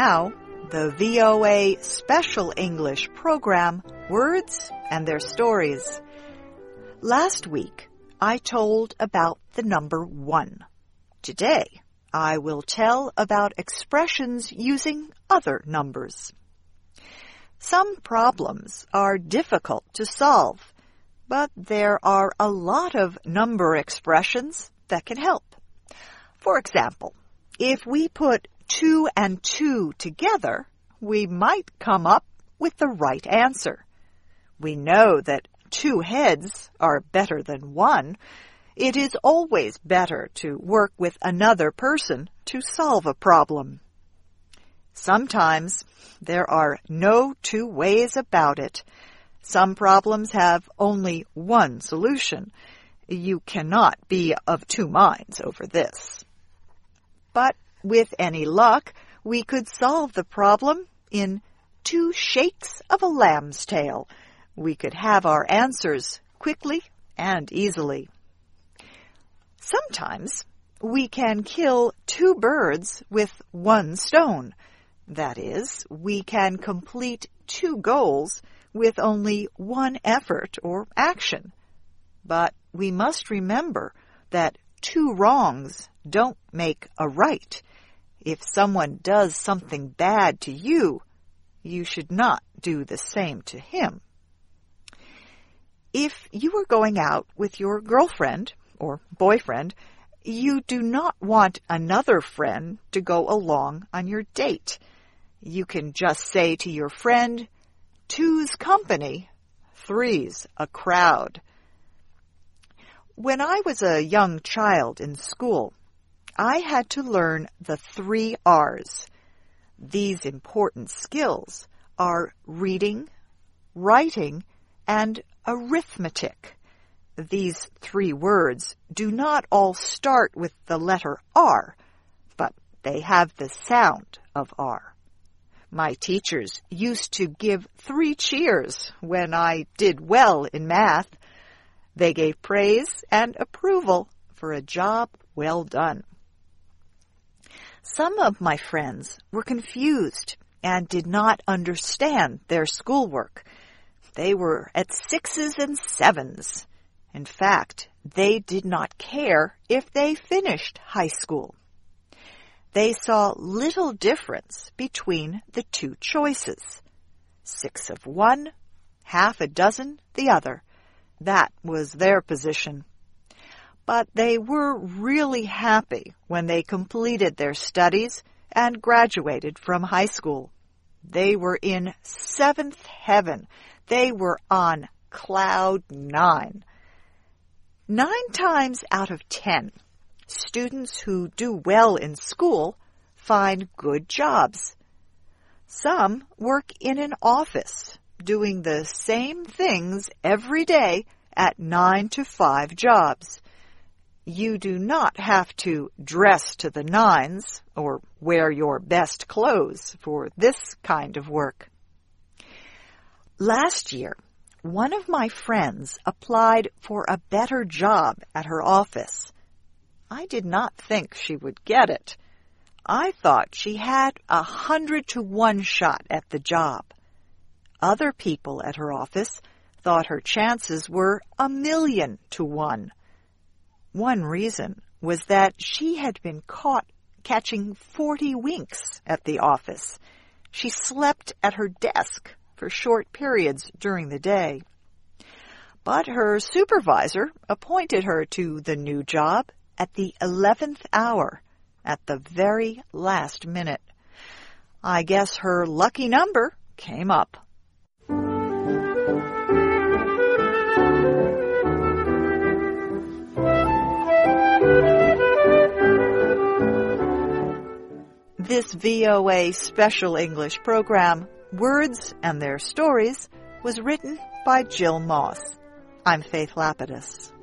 now, the VOA Special English program, Words and Their Stories. Last week, I told about the number 1. Today, I will tell about expressions using other numbers. Some problems are difficult to solve, but there are a lot of number expressions that can help. For example, if we put 2 and 2 together, we might come up with the right answer. We know that 2 heads are better than 1. It is always better to work with another person to solve a problem. Sometimes there are no 2 ways about it. Some problems have only one solution. You cannot be of 2 minds over this. But with any luck, we could solve the problem in 2 shakes of a lamb's tail. We could have our answers quickly and easily. Sometimes we can kill 2 birds with 1 stone. That is, we can complete 2 goals with only 1 effort or action. But we must remember that 2 wrongs don't make a right. If someone does something bad to you, you should not do the same to him. If you are going out with your girlfriend or boyfriend, you do not want another friend to go along on your date. You can just say to your friend, 2's company, 3's a crowd. When I was a young child in school, I had to learn the 3 R's. These important skills are reading, writing, and arithmetic. These 3 words do not all start with the letter R, but they have the sound of R. My teachers used to give 3 cheers when I did well in math. They gave praise and approval for a job well done. Some of my friends were confused and did not understand their schoolwork. They were at 6s and 7s. In fact, they did not care if they finished high school. They saw little difference between the 2 choices. 6 of one, half a dozen the other. That was their position. But they were really happy when they completed their studies and graduated from high school. They were in 7th heaven. They were on cloud 9. 9 times out of 10, students who do well in school find good jobs. Some work in an office, doing the same things every day at 9 to 5 jobs. You do not have to dress to the nines or wear your best clothes for this kind of work. Last year, one of my friends applied for a better job at her office. I did not think she would get it. I thought she had 100 to 1 shot at the job. Other people at her office thought her chances were 1,000,000 to 1. One reason was that she had been caught catching 40 winks at the office. She slept at her desk for short periods during the day. But her supervisor appointed her to the new job at the 11th hour, at the very last minute. I guess her lucky number came up. This VOA Special English program, Words and Their Stories, was written by Jill Moss. I'm Faith Lapidus.